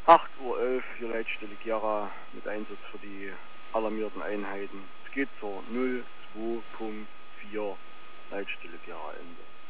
8:11 Uhr, hier Leitstelle Gera mit Einsatz für die alarmierten Einheiten. Es geht zur 02.4 Leitstelle Gera Ende.